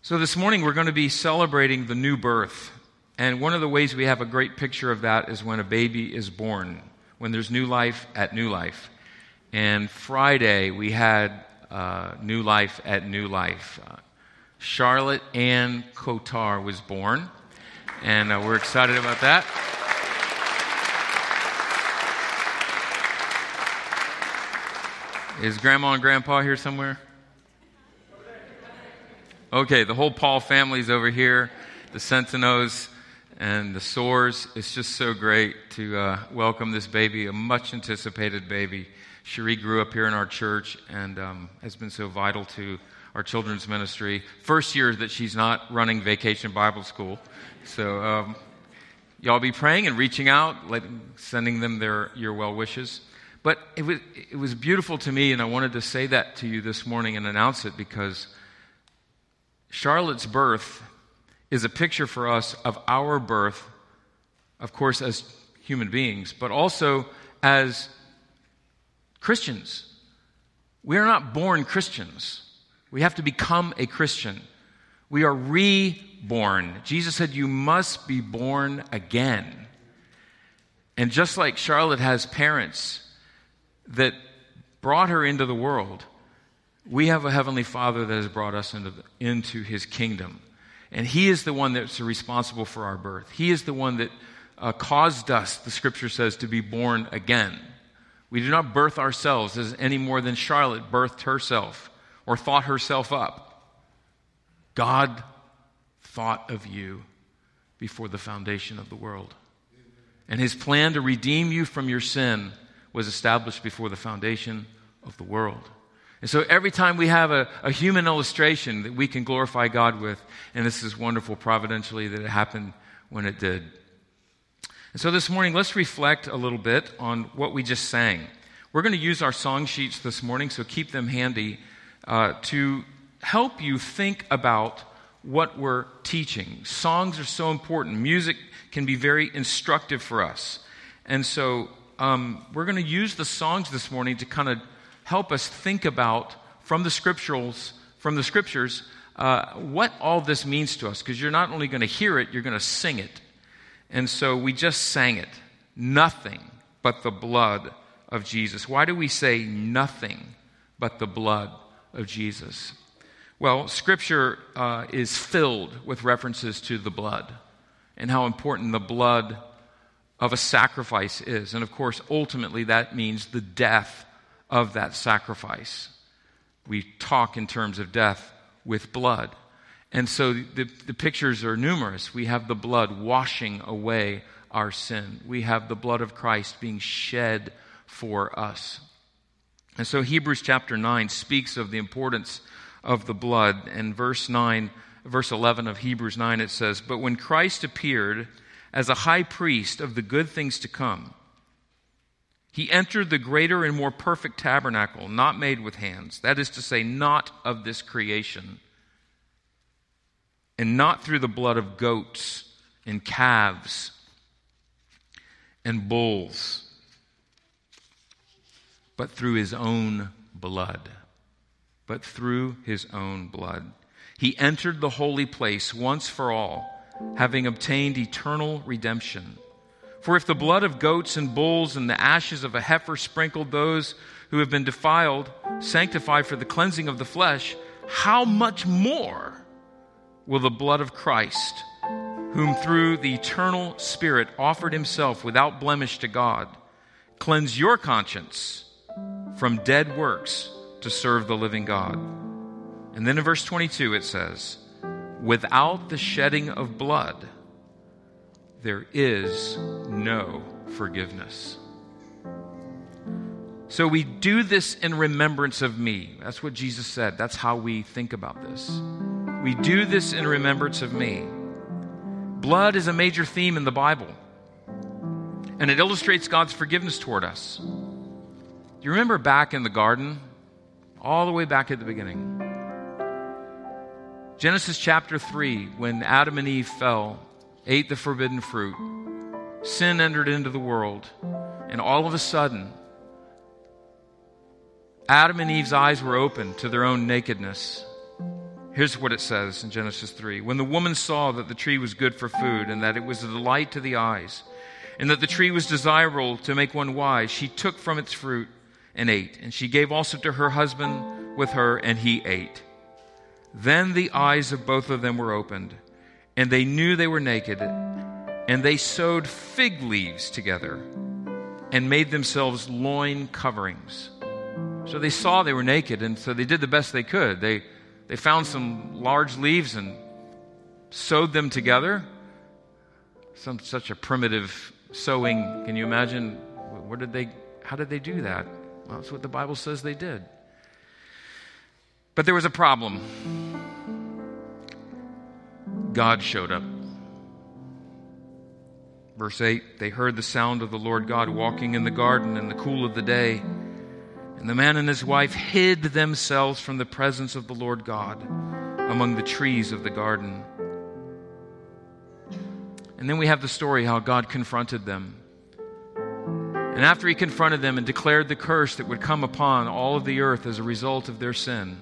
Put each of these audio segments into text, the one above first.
So this morning we're going to be celebrating the new birth. And one of the ways we have a great picture of that is when a baby is born, when there's new life at New Life. And Friday we had New Life at New Life. Charlotte Ann Kotar was born, and we're excited about that. Is Grandma and Grandpa here somewhere? Okay, the whole Paul family's over here, the Centinos and the Soars. It's just so great to welcome this baby, a much-anticipated baby. Cherie grew up here in our church and has been so vital to our children's ministry. First year that she's not running Vacation Bible School. So y'all be praying and reaching out, sending them your well wishes. But it was beautiful to me, and I wanted to say that to you this morning and announce it because Charlotte's birth is a picture for us of our birth, of course, as human beings, but also as Christians. We are not born Christians. We have to become a Christian. We are reborn. Jesus said, "You must be born again." And just like Charlotte has parents that brought her into the world, we have a Heavenly Father that has brought us into His kingdom. And He is the one that's responsible for our birth. He is the one that caused us, the Scripture says, to be born again. We do not birth ourselves any more than Charlotte birthed herself or thought herself up. God thought of you before the foundation of the world. And His plan to redeem you from your sin was established before the foundation of the world. And so every time we have a human illustration that we can glorify God with, and this is wonderful providentially that it happened when it did. And so this morning, let's reflect a little bit on what we just sang. We're going to use our song sheets this morning, so keep them handy to help you think about what we're teaching. Songs are so important. Music can be very instructive for us. And so we're going to use the songs this morning to kind of help us think about from the scriptures, what all this means to us. Because you're not only going to hear it, you're going to sing it. And so we just sang it. Nothing but the blood of Jesus. Why do we say nothing but the blood of Jesus? Well, Scripture is filled with references to the blood and how important the blood of a sacrifice is. And of course, ultimately, that means the death of that sacrifice. We talk in terms of death with blood. And so the pictures are numerous. We have the blood washing away our sin. We have the blood of Christ being shed for us. And so Hebrews chapter 9 speaks of the importance of the blood. And verse 11 of Hebrews 9, it says, "But when Christ appeared as a high priest of the good things to come, He entered the greater and more perfect tabernacle, not made with hands, that is to say, not of this creation, and not through the blood of goats and calves and bulls, but through His own blood." But through His own blood. He entered the holy place once for all, having obtained eternal redemption. For if the blood of goats and bulls and the ashes of a heifer sprinkled those who have been defiled, sanctified for the cleansing of the flesh, how much more will the blood of Christ, whom through the eternal Spirit offered Himself without blemish to God, cleanse your conscience from dead works to serve the living God? And then in verse 22 it says, "Without the shedding of blood, there is no forgiveness." So we do this in remembrance of me. That's what Jesus said. That's how we think about this. We do this in remembrance of me. Blood is a major theme in the Bible, and it illustrates God's forgiveness toward us. Do you remember back in the garden, all the way back at the beginning? Genesis chapter 3, when Adam and Eve fell, ate the forbidden fruit, sin entered into the world, and all of a sudden, Adam and Eve's eyes were opened to their own nakedness. Here's what it says in Genesis 3. When the woman saw that the tree was good for food and that it was a delight to the eyes and that the tree was desirable to make one wise, she took from its fruit and ate. And she gave also to her husband with her, and he ate. Then the eyes of both of them were opened, and they knew they were naked, and they sewed fig leaves together and made themselves loin coverings. So they saw they were naked, and so they did the best they could. They found some large leaves and sewed them together. Such a primitive sewing. Can you imagine? How did they do that? Well, that's what the Bible says they did. But there was a problem. God showed up. Verse 8, they heard the sound of the Lord God walking in the garden in the cool of the day. And the man and his wife hid themselves from the presence of the Lord God among the trees of the garden. And then we have the story how God confronted them. And after he confronted them and declared the curse that would come upon all of the earth as a result of their sin,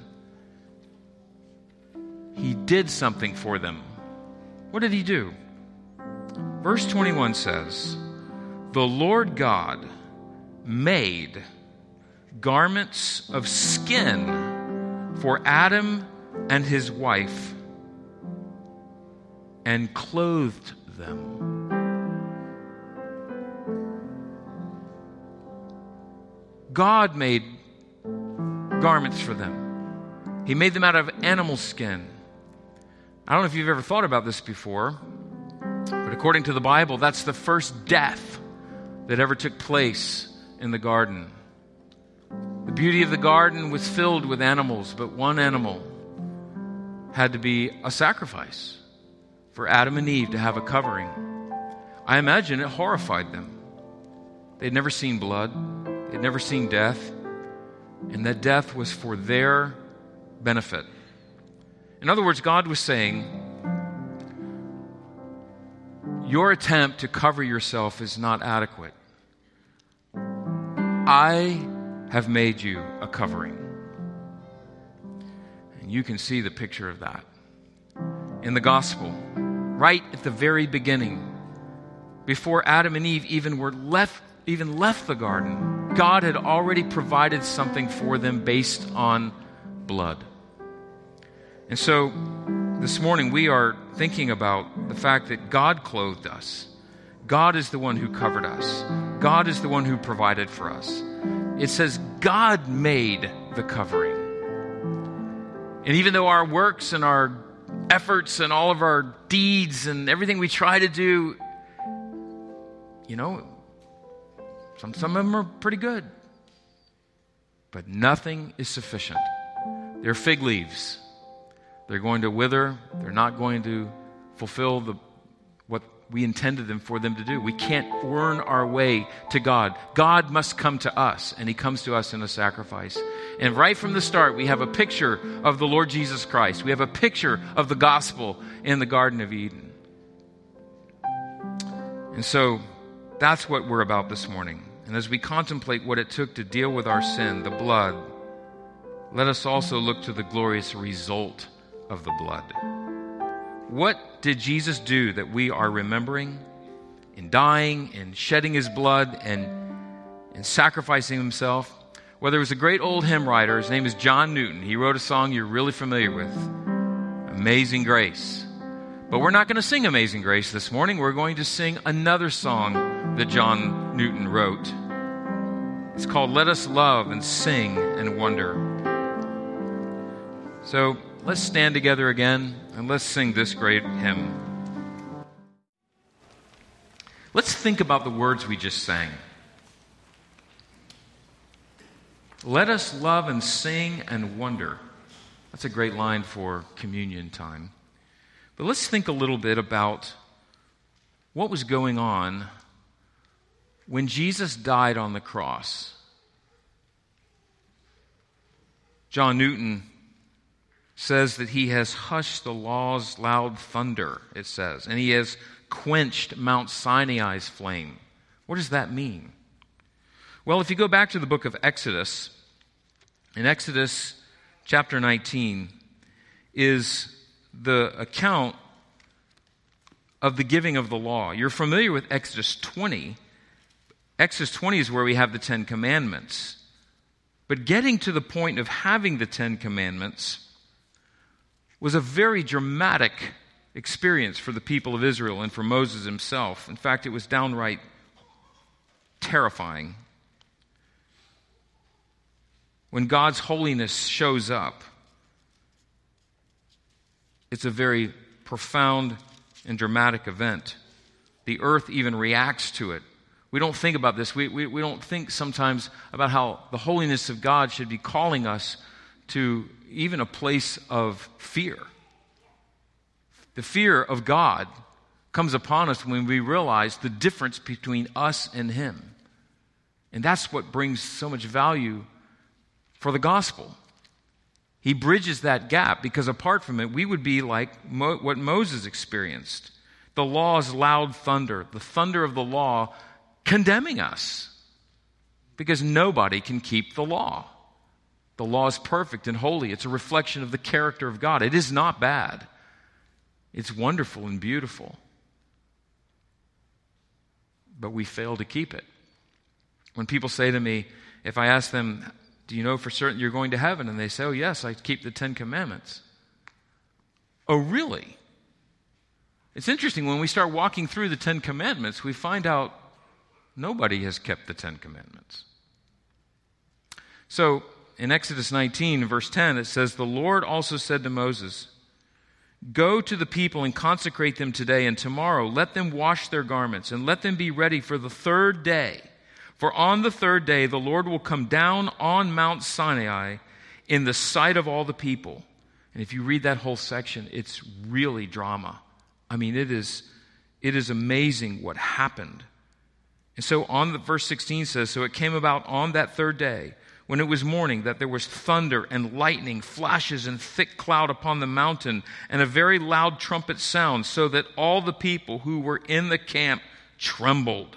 he did something for them. What did he do? Verse 21 says, the Lord God made garments of skin for Adam and his wife and clothed them. God made garments for them. He made them out of animal skin. I don't know if you've ever thought about this before, but according to the Bible, that's the first death that ever took place in the garden. The beauty of the garden was filled with animals, but one animal had to be a sacrifice for Adam and Eve to have a covering. I imagine it horrified them. They'd never seen blood. They'd never seen death. And that death was for their benefit. In other words, God was saying, your attempt to cover yourself is not adequate. I have made you a covering. And you can see the picture of that in the gospel, right at the very beginning, before Adam and Eve even left the garden. God had already provided something for them based on blood. And so this morning we are thinking about the fact that God clothed us. God is the one who covered us. God is the one who provided for us. It says God made the covering. And even though our works and our efforts and all of our deeds and everything we try to do, some of them are pretty good. But nothing is sufficient. They're fig leaves. They're going to wither. They're not going to fulfill what we intended for them to do. We can't earn our way to God. God must come to us, and he comes to us in a sacrifice. And right from the start, we have a picture of the Lord Jesus Christ. We have a picture of the gospel in the Garden of Eden. And so that's what we're about this morning. And as we contemplate what it took to deal with our sin, the blood, let us also look to the glorious result of the blood. What did Jesus do that we are remembering in dying and shedding his blood and sacrificing himself? Well, there was a great old hymn writer. His name is John Newton. He wrote a song you're really familiar with, Amazing Grace. But we're not going to sing Amazing Grace this morning. We're going to sing another song that John Newton wrote. It's called Let Us Love and Sing and Wonder. So let's stand together again and let's sing this great hymn. Let's think about the words we just sang. Let us love and sing and wonder. That's a great line for communion time. But let's think a little bit about what was going on when Jesus died on the cross. John Newton says that he has hushed the law's loud thunder, it says, and he has quenched Mount Sinai's flame. What does that mean? Well, if you go back to the book of Exodus, in Exodus chapter 19, is the account of the giving of the law. You're familiar with Exodus 20. Exodus 20 is where we have the Ten Commandments. But getting to the point of having the Ten Commandments was a very dramatic experience for the people of Israel and for Moses himself. In fact, it was downright terrifying. When God's holiness shows up, it's a very profound and dramatic event. The earth even reacts to it. We don't think about this. We don't think sometimes about how the holiness of God should be calling us to even a place of fear. The fear of God comes upon us when we realize the difference between us and Him. And that's what brings so much value for the gospel. He bridges that gap, because apart from it, we would be like what Moses experienced. The law's loud thunder, the thunder of the law condemning us, because nobody can keep the law. The law is perfect and holy. It's a reflection of the character of God. It is not bad. It's wonderful and beautiful. But we fail to keep it. When people say to me, if I ask them, do you know for certain you're going to heaven? And they say, oh yes, I keep the Ten Commandments. Oh really? It's interesting, when we start walking through the Ten Commandments, we find out nobody has kept the Ten Commandments. So, in Exodus 19, verse 10, it says, the Lord also said to Moses, go to the people and consecrate them today, and tomorrow let them wash their garments, and let them be ready for the third day. For on the third day the Lord will come down on Mount Sinai in the sight of all the people. And if you read that whole section, it's really drama. I mean, it is amazing what happened. And so verse 16 says, so it came about on that third day, when it was morning, that there was thunder and lightning, flashes and thick cloud upon the mountain, and a very loud trumpet sound, so that all the people who were in the camp trembled.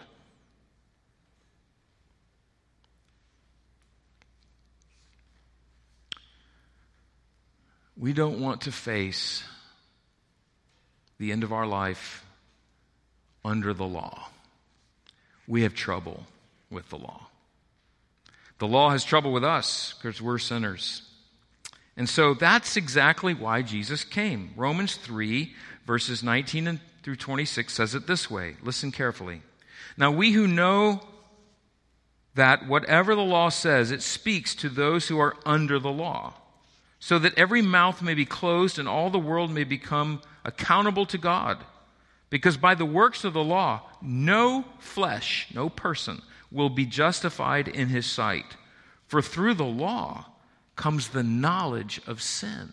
We don't want to face the end of our life under the law. We have trouble with the law. The law has trouble with us because we're sinners. And so that's exactly why Jesus came. Romans 3, verses 19 through 26 says it this way. Listen carefully. Now we who know that whatever the law says, it speaks to those who are under the law, so that every mouth may be closed and all the world may become accountable to God. Because by the works of the law, no flesh, no person, will be justified in his sight. For through the law comes the knowledge of sin.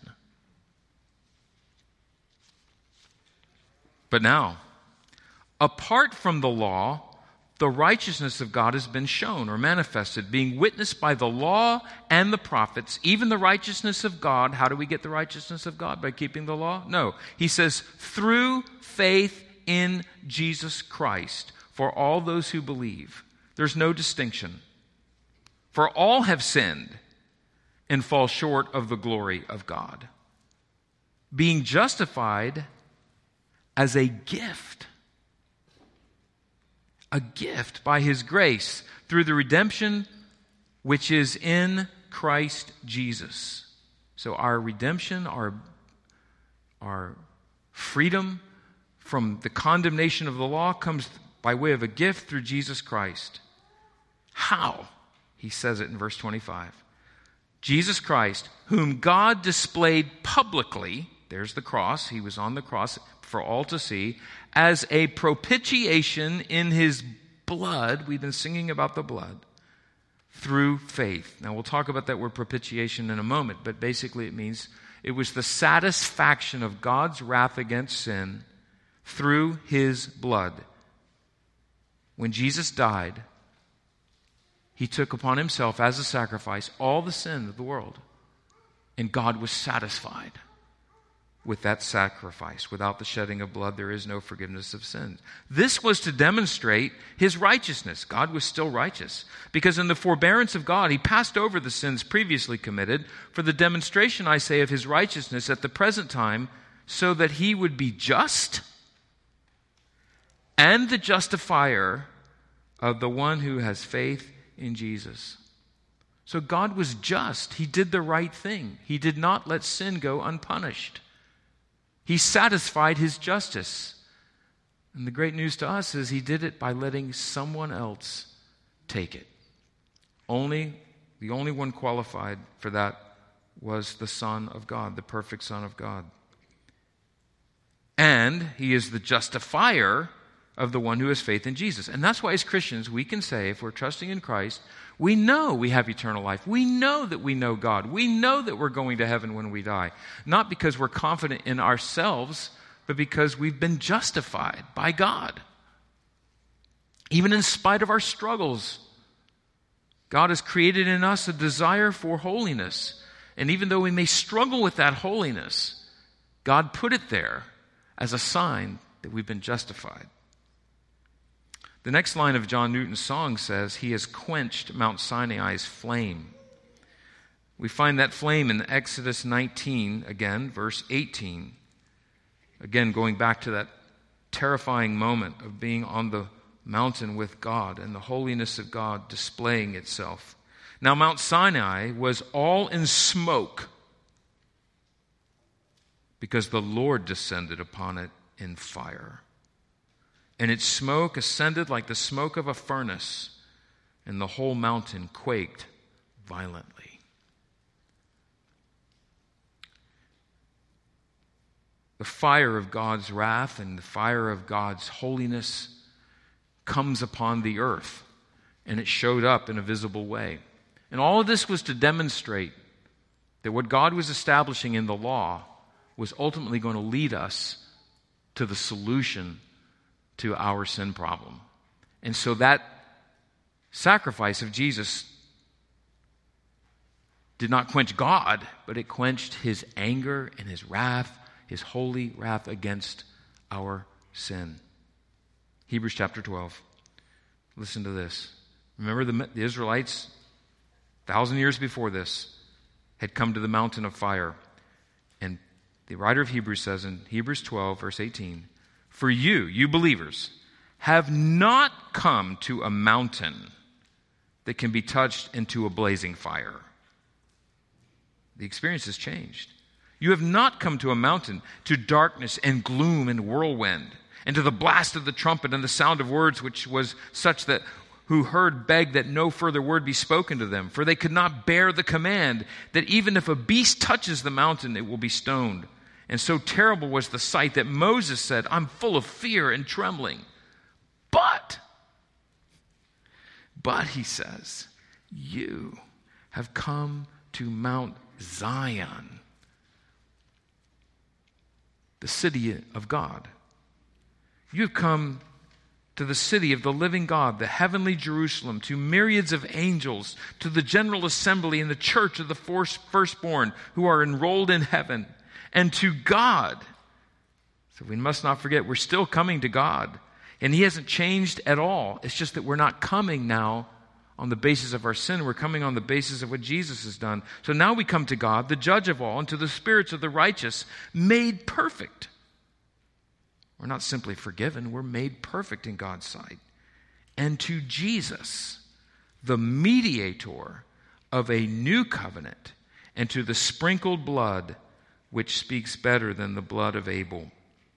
But now, apart from the law, the righteousness of God has been shown or manifested, being witnessed by the law and the prophets, even the righteousness of God. How do we get the righteousness of God? By keeping the law? No. He says, through faith in Jesus Christ, for all those who believe. There's no distinction. For all have sinned and fall short of the glory of God, being justified as a gift by His grace through the redemption which is in Christ Jesus. So our redemption, our freedom from the condemnation of the law comes by way of a gift through Jesus Christ. How? He says it in verse 25. Jesus Christ, whom God displayed publicly, there's the cross, He was on the cross for all to see, as a propitiation in His blood. We've been singing about the blood. Through faith. Now we'll talk about that word propitiation in a moment, but basically it means it was the satisfaction of God's wrath against sin through His blood. When Jesus died, He took upon Himself as a sacrifice all the sin of the world, and God was satisfied. with that sacrifice. Without the shedding of blood, there is no forgiveness of sins. This was to demonstrate his righteousness. God was still righteous, because in the forbearance of God, he passed over the sins previously committed for the demonstration, I say, of his righteousness at the present time, so that he would be just and the justifier of the one who has faith in Jesus. So God was just. He did the right thing. He did not let sin go unpunished. He satisfied his justice. And the great news to us is he did it by letting someone else take it. The only one qualified for that was the Son of God, the perfect Son of God. And he is the justifier of the one who has faith in Jesus. And that's why as Christians we can say, if we're trusting in Christ, we know we have eternal life. We know that we know God. We know that we're going to heaven when we die. Not because we're confident in ourselves, but because we've been justified by God. Even in spite of our struggles, God has created in us a desire for holiness. And even though we may struggle with that holiness, God put it there as a sign that we've been justified. The next line of John Newton's song says, he has quenched Mount Sinai's flame. We find that flame in Exodus 19, again, verse 18. Again, going back to that terrifying moment of being on the mountain with God and the holiness of God displaying itself. Now, Mount Sinai was all in smoke because the Lord descended upon it in fire. And its smoke ascended like the smoke of a furnace, and the whole mountain quaked violently. The fire of God's wrath and the fire of God's holiness comes upon the earth, and it showed up in a visible way. And all of this was to demonstrate that what God was establishing in the law was ultimately going to lead us to the solution to our sin problem. And so that sacrifice of Jesus did not quench God, but it quenched his anger and his wrath, his holy wrath against our sin. Hebrews chapter 12. Listen to this. Remember the Israelites, 1,000 years before this, had come to the mountain of fire. And the writer of Hebrews says in Hebrews 12, verse 18, for you believers, have not come to a mountain that can be touched into a blazing fire. The experience has changed. You have not come to a mountain, to darkness and gloom and whirlwind, and to the blast of the trumpet and the sound of words, which was such that who heard begged that no further word be spoken to them, for they could not bear the command that even if a beast touches the mountain, it will be stoned. And so terrible was the sight that Moses said, I'm full of fear and trembling. But, he says, you have come to Mount Zion, the city of God. You have come to the city of the living God, the heavenly Jerusalem, to myriads of angels, to the general assembly and the church of the firstborn who are enrolled in heaven, and to God. So we must not forget, we're still coming to God. And he hasn't changed at all. It's just that we're not coming now on the basis of our sin. We're coming on the basis of what Jesus has done. So now we come to God, the judge of all, and to the spirits of the righteous, made perfect. We're not simply forgiven, we're made perfect in God's sight. And to Jesus, the mediator of a new covenant, and to the sprinkled blood, which speaks better than the blood of Abel.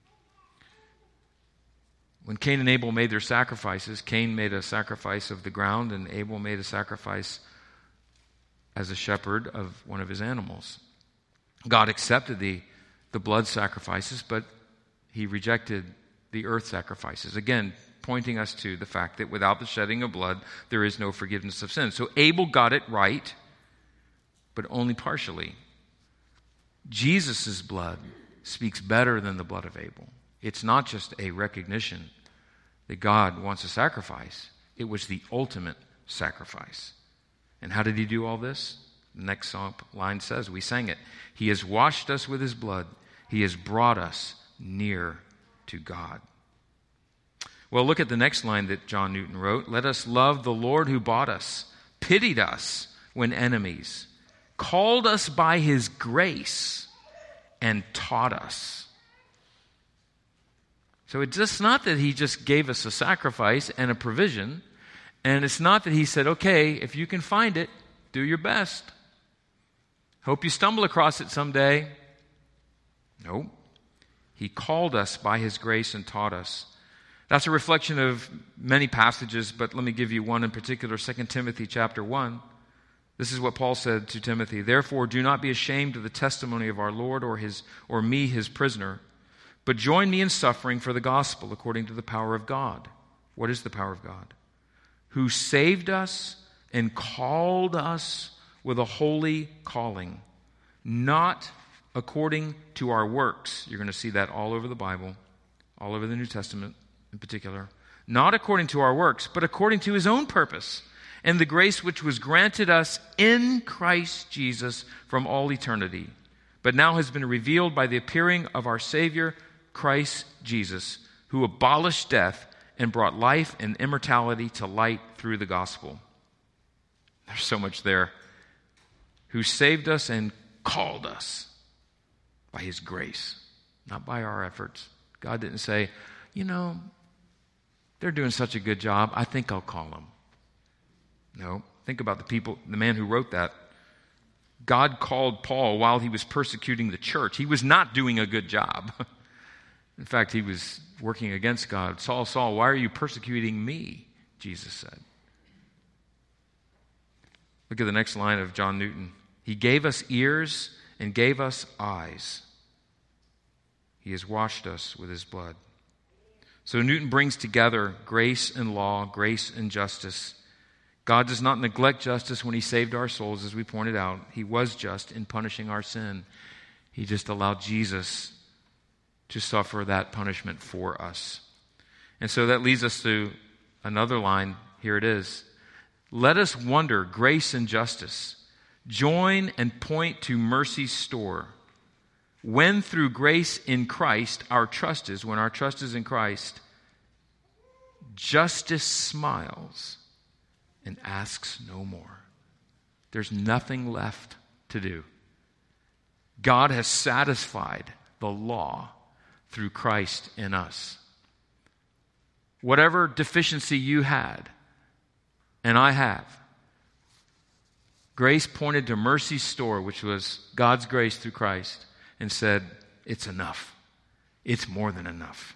When Cain and Abel made their sacrifices, Cain made a sacrifice of the ground, and Abel made a sacrifice as a shepherd of one of his animals. God accepted the blood sacrifices, but he rejected the earth sacrifices. Again, pointing us to the fact that without the shedding of blood, there is no forgiveness of sin. So Abel got it right, but only partially. Jesus' blood speaks better than the blood of Abel. It's not just a recognition that God wants a sacrifice. It was the ultimate sacrifice. And how did he do all this? The next line says, we sang it. He has washed us with his blood He has brought us near to God. Well, look at the next line that John Newton wrote. Let us love the Lord who bought us, pitied us when enemies, called us by his grace, and taught us. So it's just not that he just gave us a sacrifice and a provision, and it's not that he said, okay, if you can find it, do your best. Hope you stumble across it someday. No. He called us by his grace and taught us. That's a reflection of many passages, but let me give you one in particular, 2 Timothy chapter 1. This is what Paul said to Timothy. Therefore, do not be ashamed of the testimony of our Lord or me, his prisoner, but join me in suffering for the gospel according to the power of God. What is the power of God? Who saved us and called us with a holy calling, not according to our works. You're going to see that all over the Bible, all over the New Testament in particular. Not according to our works, but according to his own purpose and the grace which was granted us in Christ Jesus from all eternity, but now has been revealed by the appearing of our Savior, Christ Jesus, who abolished death and brought life and immortality to light through the gospel. There's so much there. Who saved us and called us by his grace, not by our efforts. God didn't say, they're doing such a good job, I think I'll call them. No, think about the man who wrote that. God called Paul while he was persecuting the church. He was not doing a good job. In fact, he was working against God. Saul, Saul, why are you persecuting me? Jesus said. Look at the next line of John Newton. He gave us ears and gave us eyes. He has washed us with his blood. So Newton brings together grace and law, grace and justice. God does not neglect justice when he saved our souls, as we pointed out. He was just in punishing our sin. He just allowed Jesus to suffer that punishment for us. And so that leads us to another line. Here it is. Let us wonder, grace and justice. Join and point to mercy's store. When through grace in Christ, when our trust is in Christ, justice smiles and asks no more. There's nothing left to do. God has satisfied the law through Christ in us. Whatever deficiency you had, and I have, grace pointed to mercy's store, which was God's grace through Christ, and said, it's enough. It's more than enough.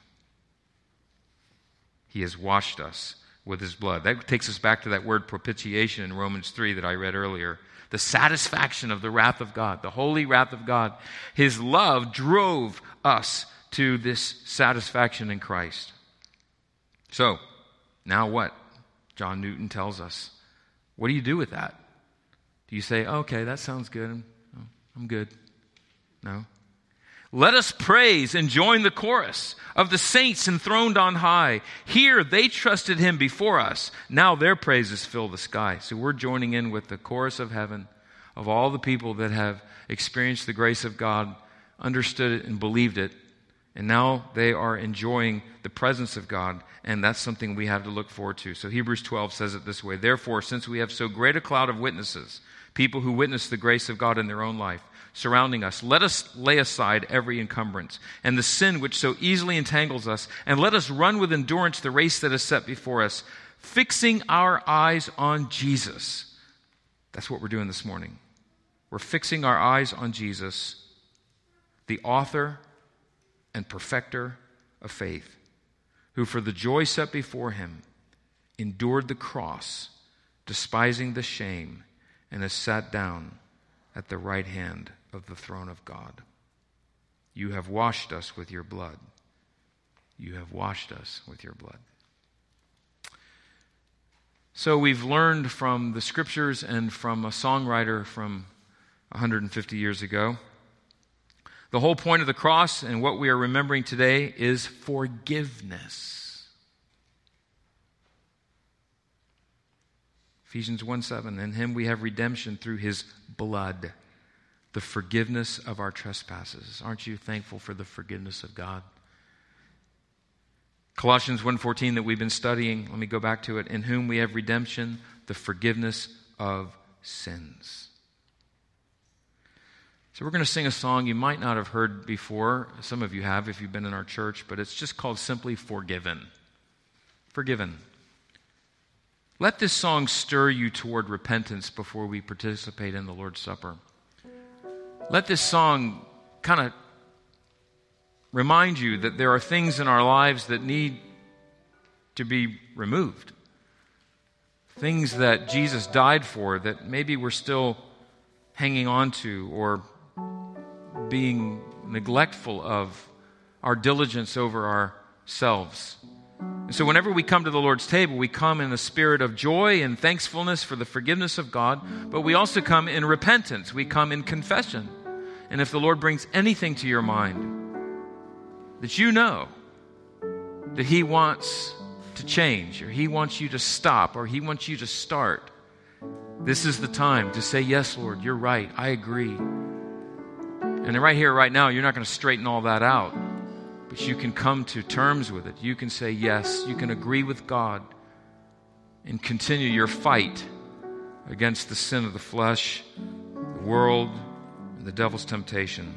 He has washed us with his blood. That takes us back to that word propitiation in Romans 3 that I read earlier. The satisfaction of the wrath of God, the holy wrath of God. His love drove us to this satisfaction in Christ. So, now what? John Newton tells us. What do you do with that? Do you say, okay, that sounds good. I'm good. No. Let us praise and join the chorus of the saints enthroned on high. Here they trusted him before us. Now their praises fill the sky. So we're joining in with the chorus of heaven of all the people that have experienced the grace of God, understood it and believed it. And now they are enjoying the presence of God. And that's something we have to look forward to. So Hebrews 12 says it this way. Therefore, since we have so great a cloud of witnesses, people who witness the grace of God in their own life, surrounding us, let us lay aside every encumbrance and the sin which so easily entangles us, and let us run with endurance the race that is set before us, fixing our eyes on Jesus. That's what we're doing this morning. We're fixing our eyes on Jesus, the author and perfecter of faith, who for the joy set before him endured the cross, despising the shame, and has sat down at the right hand of the throne of God. You have washed us with your blood. You have washed us with your blood. So we've learned from the scriptures and from a songwriter from 150 years ago. The whole point of the cross and what we are remembering today is forgiveness. Ephesians 1:7, in him we have redemption through his blood, the forgiveness of our trespasses. Aren't you thankful for the forgiveness of God? Colossians 1:14 that we've been studying, let me go back to it. In whom we have redemption, the forgiveness of sins. So we're going to sing a song you might not have heard before. Some of you have if you've been in our church, but it's just called simply Forgiven. Forgiven. Let this song stir you toward repentance before we participate in the Lord's Supper. Let this song kind of remind you that there are things in our lives that need to be removed. Things that Jesus died for that maybe we're still hanging on to or being neglectful of our diligence over ourselves. And so whenever we come to the Lord's table, we come in a spirit of joy and thankfulness for the forgiveness of God, but we also come in repentance. We come in confession. And if the Lord brings anything to your mind that you know that He wants to change, or He wants you to stop, or He wants you to start, this is the time to say, yes, Lord, you're right, I agree. And right here, right now, you're not going to straighten all that out, but you can come to terms with it. You can say yes, you can agree with God and continue your fight against the sin of the flesh, the world, and the devil's temptation.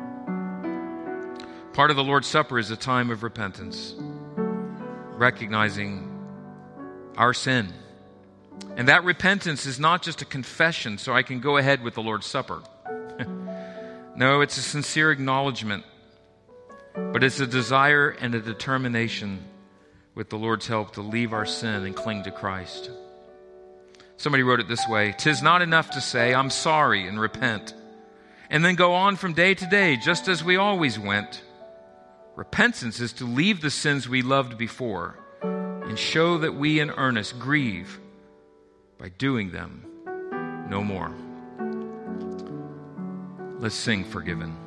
Part of the Lord's Supper is a time of repentance, recognizing our sin. And that repentance is not just a confession so I can go ahead with the Lord's Supper. No, it's a sincere acknowledgement, but it's a desire and a determination with the Lord's help to leave our sin and cling to Christ. Somebody wrote it this way: "'Tis not enough to say, I'm sorry, and repent, and then go on from day to day, just as we always went. Repentance is to leave the sins we loved before and show that we in earnest grieve by doing them no more." Let's sing Forgiven.